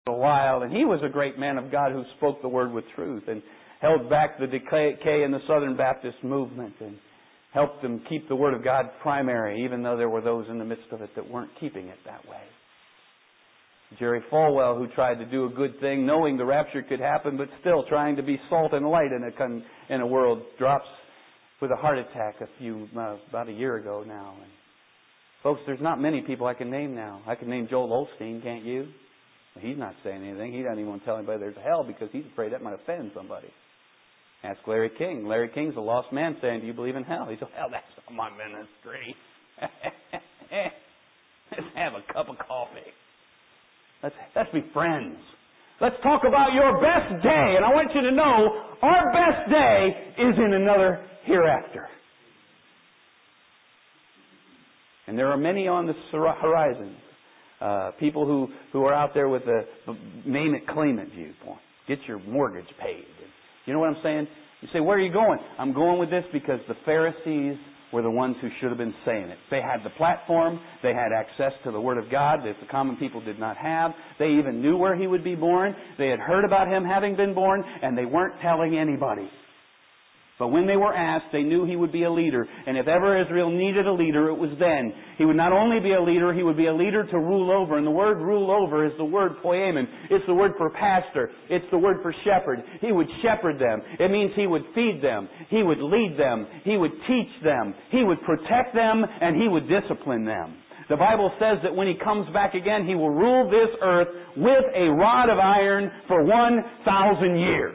a while, and he was a great man of God who spoke the Word with truth and held back the decay in the Southern Baptist movement and helped them keep the Word of God primary, even though there were those in the midst of it that weren't keeping it that way. Jerry Falwell, who tried to do a good thing, knowing the rapture could happen, but still trying to be salt and light in a world, drops with a heart attack about a year ago now. And folks, there's not many people I can name now. I can name Joel Osteen, can't you? Well, he's not saying anything. He doesn't even want to tell anybody there's a hell because he's afraid that might offend somebody. Ask Larry King. Larry King's a lost man saying, do you believe in hell? He said, hell, that's not my ministry. Let's have a cup of coffee. Let's be friends. Let's talk about your best day. And I want you to know, our best day is in another hereafter. And there are many on the horizon. People who are out there with the name it, claim it viewpoint. Get your mortgage paid. You know what I'm saying? You say, where are you going? I'm going with this because the Pharisees were the ones who should have been saying it. They had the platform. They had access to the Word of God that the common people did not have. They even knew where He would be born. They had heard about Him having been born, and they weren't telling anybody. But when they were asked, they knew He would be a leader. And if ever Israel needed a leader, it was then. He would not only be a leader, He would be a leader to rule over. And the word rule over is the word poimen. It's the word for pastor. It's the word for shepherd. He would shepherd them. It means He would feed them. He would lead them. He would teach them. He would protect them, and He would discipline them. The Bible says that when He comes back again, He will rule this earth with a rod of iron for 1,000 years.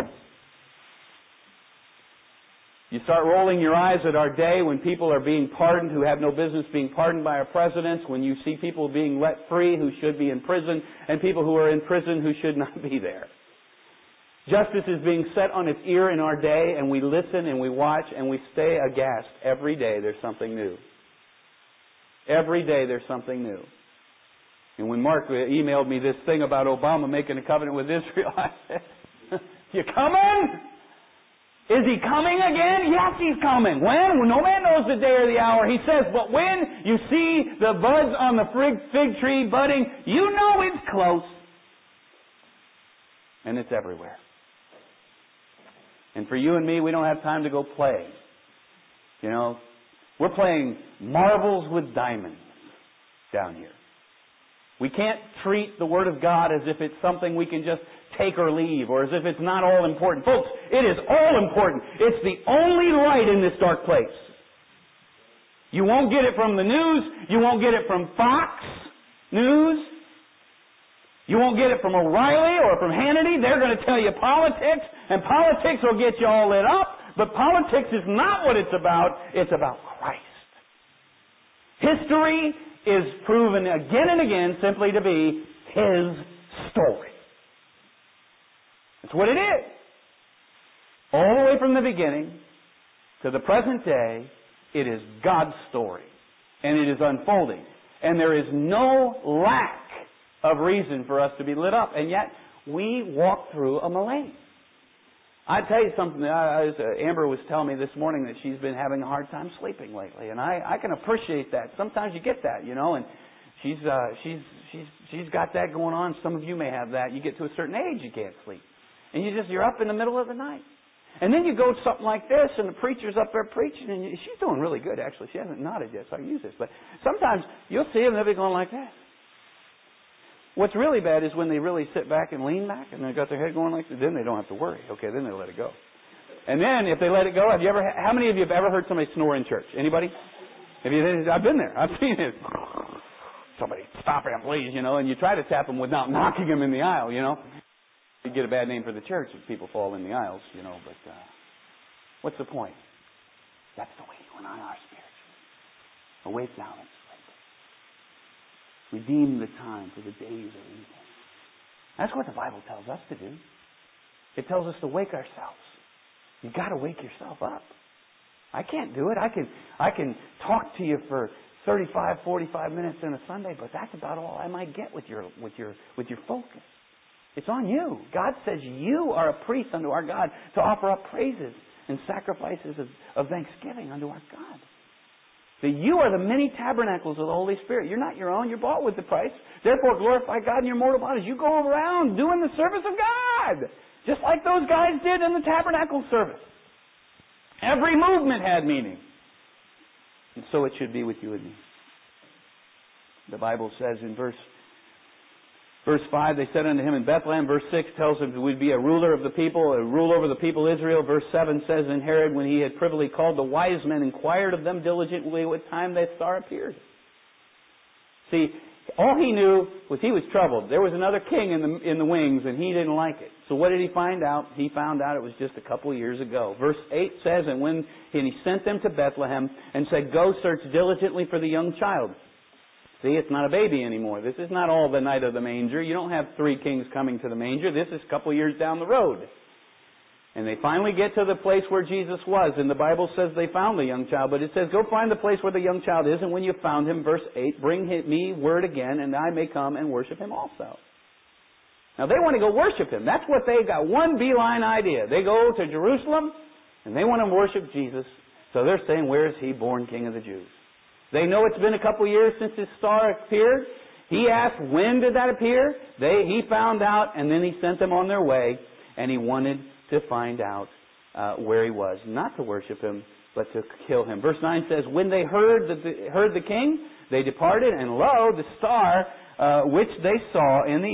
You start rolling your eyes at our day when people are being pardoned who have no business being pardoned by our presidents, when you see people being let free who should be in prison, and people who are in prison who should not be there. Justice is being set on its ear in our day, and we listen and we watch and we stay aghast. Every day there's something new. Every day there's something new. And when Mark emailed me this thing about Obama making a covenant with Israel, I said, you coming? Is He coming again? Yes, He's coming. When? Well, no man knows the day or the hour. He says, but when you see the buds on the fig tree budding, you know it's close. And it's everywhere. And for you and me, we don't have time to go play. You know, we're playing marbles with diamonds down here. We can't treat the Word of God as if it's something we can just take or leave, or as if it's not all important. Folks, it is all important. It's the only light in this dark place. You won't get it from the news. You won't get it from Fox News. You won't get it from O'Reilly or from Hannity. They're going to tell you politics, and politics will get you all lit up, but politics is not what it's about. It's about Christ. History is proven again and again simply to be His story. That's what it is. All the way from the beginning to the present day, it is God's story. And it is unfolding. And there is no lack of reason for us to be lit up. And yet, we walk through a malaise. I tell you something, Amber was telling me this morning that she's been having a hard time sleeping lately. And I can appreciate that. Sometimes you get that, you know, and she's got that going on. Some of you may have that. You get to a certain age, you can't sleep. And you're up in the middle of the night. And then you go to something like this, and the preacher's up there preaching, and she's doing really good, actually. She hasn't nodded yet, so I use this. But sometimes you'll see them, they'll be going like that. What's really bad is when they really sit back and lean back, and they've got their head going like this, then they don't have to worry. Okay, then they let it go. And then, if they let it go, how many of you have ever heard somebody snore in church? Anybody? I've been there. I've seen it. Somebody, stop him, please, you know, and you try to tap them without knocking him in the aisle, you know. You get a bad name for the church if people fall in the aisles, you know, but what's the point? That's the way you and I are spiritually. Awake now and sleep. Redeem the time for the days are evil. That's what the Bible tells us to do. It tells us to wake ourselves. You've got to wake yourself up. I can't do it. I can talk to you for 35, 45 minutes in a Sunday, but that's about all I might get with your focus. It's on you. God says you are a priest unto our God to offer up praises and sacrifices of thanksgiving unto our God. that you are the many tabernacles of the Holy Spirit. You're not your own. You're bought with the price. Therefore, glorify God in your mortal bodies. You go around doing the service of God, just like those guys did in the tabernacle service. Every movement had meaning. And so it should be with you and me. The Bible says in verse 5, they said unto him in Bethlehem. Verse 6 tells him that we'd be a ruler of the people, a rule over the people Israel. Verse 7 says, and Herod, when he had privily called the wise men, inquired of them diligently what time that star appeared. See, all he knew was he was troubled. There was another king in the wings, and he didn't like it. So what did he find out? He found out it was just a couple of years ago. Verse 8 says, and he sent them to Bethlehem and said, go search diligently for the young child. See, it's not a baby anymore. This is not all the night of the manger. You don't have 3 kings coming to the manger. This is a couple of years down the road. And they finally get to the place where Jesus was. And the Bible says they found the young child. But it says, go find the place where the young child is. And when you found him, verse 8, bring me word again, and I may come and worship him also. Now they want to go worship him. That's what they got. One beeline idea. They go to Jerusalem, and they want to worship Jesus. So they're saying, where is he born King of the Jews? They know it's been a couple of years since his star appeared. He asked, when did that appear? He found out, and then he sent them on their way, and he wanted to find out where he was. Not to worship him, but to kill him. Verse 9 says, when they heard the king, they departed, and lo, the star which they saw in the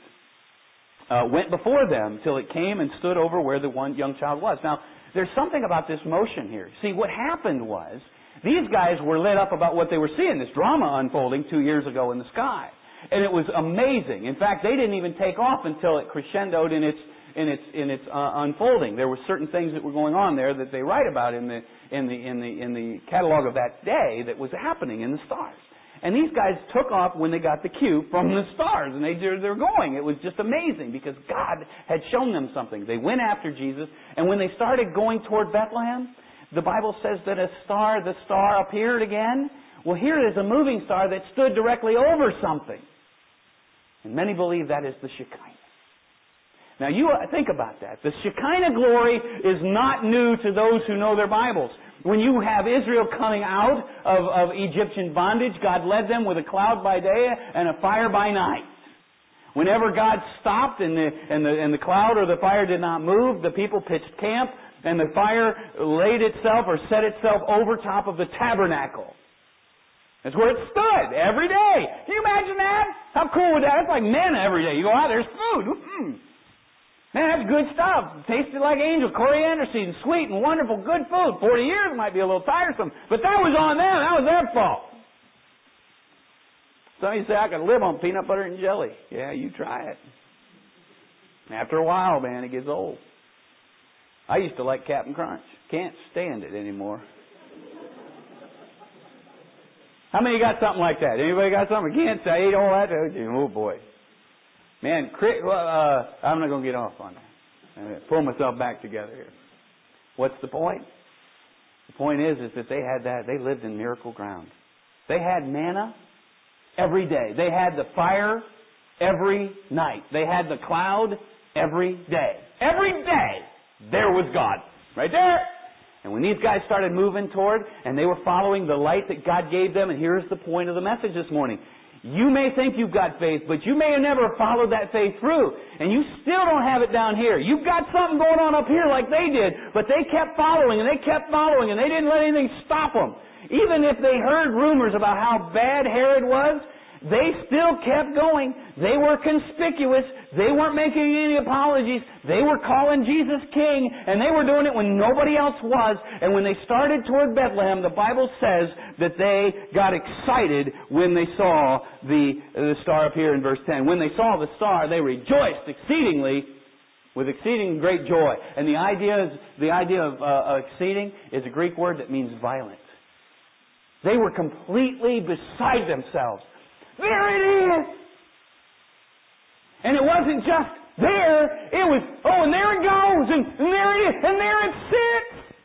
east went before them till it came and stood over where the one young child was. Now, there's something about this motion here. See, what happened was, these guys were lit up about what they were seeing, this drama unfolding 2 years ago in the sky. And it was amazing. In fact, they didn't even take off until it crescendoed in its unfolding. There were certain things that were going on there that they write about in the catalog of that day that was happening in the stars. And these guys took off when they got the cue from the stars, and they're going. It was just amazing because God had shown them something. They went after Jesus, and when they started going toward Bethlehem, the Bible says that the star appeared again. Well, here is a moving star that stood directly over something. And many believe that is the Shekinah. Now, you think about that. The Shekinah glory is not new to those who know their Bibles. When you have Israel coming out of Egyptian bondage, God led them with a cloud by day and a fire by night. Whenever God stopped and the cloud or the fire did not move, the people pitched camp, and the fire laid itself or set itself over top of the tabernacle. That's where it stood every day. Can you imagine that? How cool would that? It's like manna every day. You go out, there's food. Man, that's good stuff. Tasted like angel, coriander seeds, sweet and wonderful, good food. 40 years might be a little tiresome, but that was on them. That was their fault. Some of you say, I could live on peanut butter and jelly. Yeah, you try it. After a while, man, it gets old. I used to like Captain Crunch. Can't stand it anymore. How many got something like that? Anybody got something? Can't say, I ate all that. Oh, boy. Man, I'm not going to get off on that. I'm going to pull myself back together here. What's the point? The point is that they had that. They lived in miracle ground. They had manna every day. They had the fire every night. They had the cloud every day. Every day. There was God. Right there. And when these guys started moving toward, and they were following the light that God gave them, and here's the point of the message this morning. You may think you've got faith, but you may have never followed that faith through. And you still don't have it down here. You've got something going on up here like they did, but they kept following, and they kept following, and they didn't let anything stop them. Even if they heard rumors about how bad Herod was, they still kept going. They were conspicuous. They weren't making any apologies. They were calling Jesus King, and they were doing it when nobody else was. And when they started toward Bethlehem, the Bible says that they got excited when they saw the star appear in verse 10. When they saw the star, they rejoiced exceedingly with exceeding great joy. And the idea of exceeding is a Greek word that means violent. They were completely beside themselves. There it is! And it wasn't just there, it was, and there it goes, and there it is, and there it sits!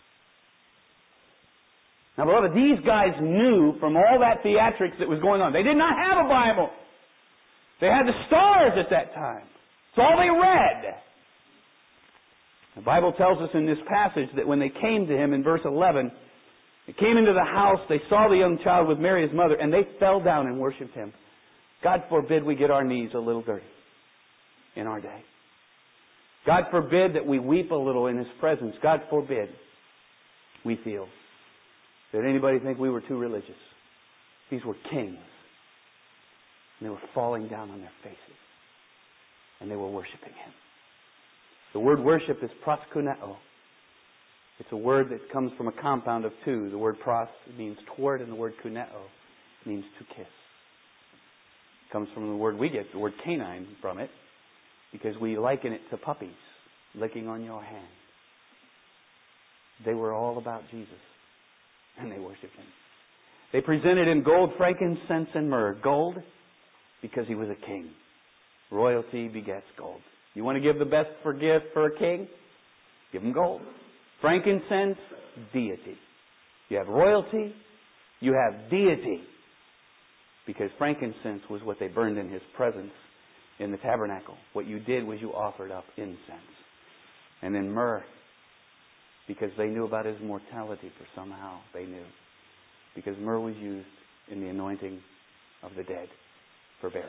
Now, beloved, these guys knew from all that theatrics that was going on. They did not have a Bible. They had the stars at that time. It's all they read. The Bible tells us in this passage that when they came to him in verse 11, They came into the house, they saw the young child with Mary, his mother, and they fell down and worshipped Him. God forbid we get our knees a little dirty in our day. God forbid that we weep a little in His presence. God forbid we feel. Did anybody think we were too religious? These were kings. And they were falling down on their faces. And they were worshiping Him. The word worship is proskuneo. It's a word that comes from a compound of two. The word pros means toward, and the word kuneo means to kiss. It comes from the word we get, the word canine, from it, because we liken it to puppies licking on your hand. They were all about Jesus, and they worshiped Him. They presented Him gold, frankincense, and myrrh. Gold, because He was a king. Royalty begets gold. You want to give the best for gift for a king? Give him gold. Frankincense, deity. You have royalty, you have deity. Because frankincense was what they burned in His presence in the tabernacle. What you did was you offered up incense. And then myrrh, because they knew about His mortality, for somehow they knew. Because myrrh was used in the anointing of the dead for burial.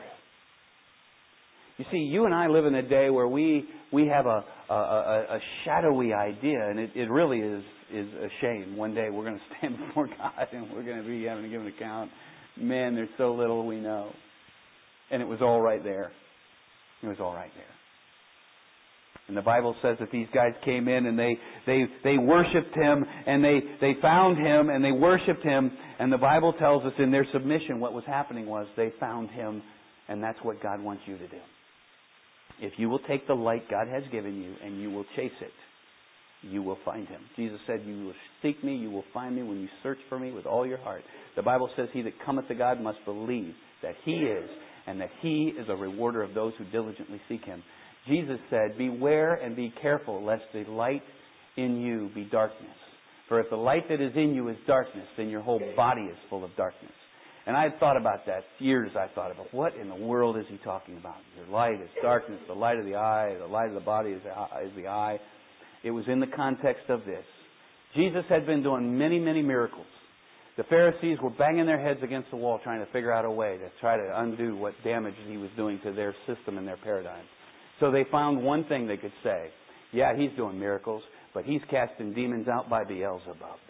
You see, you and I live in a day where we have a shadowy idea, and it really is a shame. One day we're going to stand before God and we're going to be having to give an account. Man, there's so little we know. And it was all right there. It was all right there. And the Bible says that these guys came in and they worshipped Him, and they found Him and they worshipped Him. And the Bible tells us in their submission what was happening was they found Him, and that's what God wants you to do. If you will take the light God has given you and you will chase it, you will find Him. Jesus said, you will seek me, you will find me when you search for me with all your heart. The Bible says, he that cometh to God must believe that He is, and that He is a rewarder of those who diligently seek Him. Jesus said, beware and be careful lest the light in you be darkness. For if the light that is in you is darkness, then your whole body is full of darkness. And I had thought about that. Years I thought about, what in the world is he talking about? Your light is darkness, the light of the eye, the light of the body is the eye. It was in the context of this. Jesus had been doing many, many miracles. The Pharisees were banging their heads against the wall trying to figure out a way to try to undo what damage He was doing to their system and their paradigm. So they found one thing they could say. Yeah, He's doing miracles, but He's casting demons out by Beelzebub.